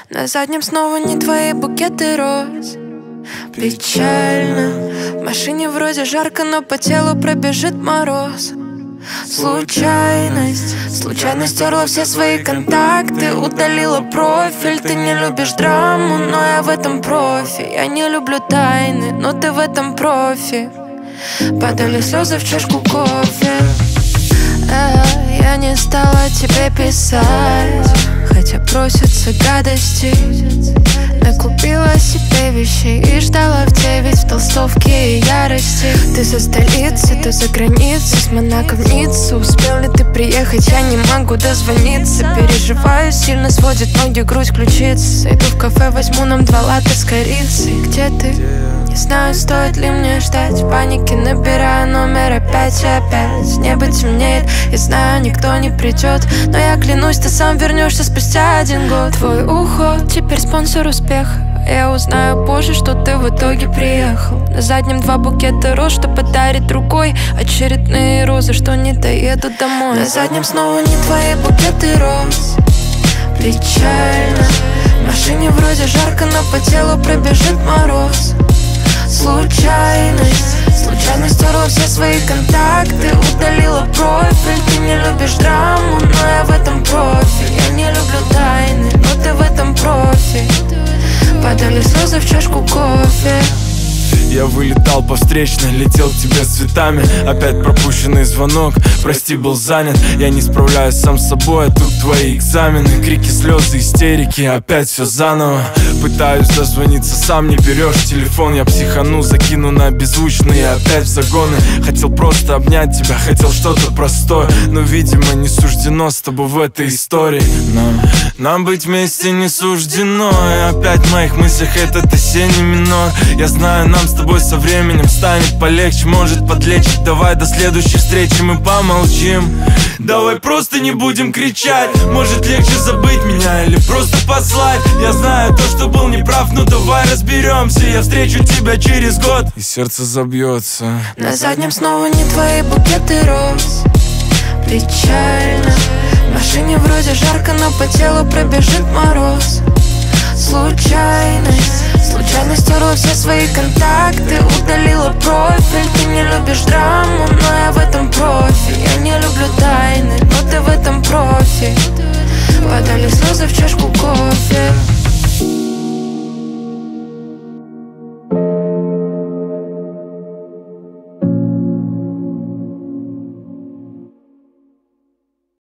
На заднем снова не твои букеты роз. Печально. В машине вроде жарко, но по телу пробежит мороз. Случайность стерла все свои контакты, удалила профиль. Ты не любишь драму, но я в этом профи. Я не люблю тайны, но ты в этом профи. Падали слезы в чашку кофе. Я не стала тебе писать, хотя просятся гадости. Накупила себе вещей и ждала в 9 в толстовке и ярости. Ты со столицы, то за границей, с Монако в Ниццу. Успел ли ты приехать, я не могу дозвониться. Переживаю, сильно сводит ноги, грудь, ключицы. Зайду в кафе, возьму нам 2 латте с корицей. Где ты? Не знаю, стоит ли мне ждать. В панике набираю номер опять и опять. Небо темнеет, я знаю, никто не придет, но я клянусь, ты сам вернешься спустя 1 год. Твой уход теперь спонсор успеха. Я узнаю позже, что ты в итоге приехал. На заднем 2 букета роз, что подарит другой. Очередные розы, что не доедут домой. На заднем снова не твои букеты роз. Печально. В машине вроде жарко, но по телу пробежит мороз. Случайность стерла все свои контакты, удалила профиль. Ты не любишь драму, но я в этом профи. Я не люблю тайны, но ты в этом профи. Падали слезы в чашку кофе. Я вылетал по встречной, летел к тебе с цветами. Опять пропущенный звонок, прости, был занят. Я не справляюсь сам с собой, а тут твои экзамены. Крики, слезы, истерики, опять все заново. Пытаюсь дозвониться, сам не берешь телефон. Я психану, закину на беззвучный и опять в загоны. Хотел просто обнять тебя, хотел что-то простое, но, видимо, не суждено с тобой в этой истории. Нам быть вместе не суждено. И опять в моих мыслях этот осенний минор. Я знаю, нам с тобой со временем станет полегче, может подлечить. Давай до следующей встречи мы помолчим. Давай просто не будем кричать. Может легче забыть меня или просто послать. Я знаю то, что был неправ, но давай разберемся. Я встречу тебя через год и сердце забьется. На заднем снова не твои букеты роз. Печально. В машине вроде жарко, но по телу пробежит мороз. Случайность стерла все свои контакты, удалила профиль. Ты не любишь драму, но я в этом профи. Я не люблю тайны, но ты в этом профи. Падали слезы в чашку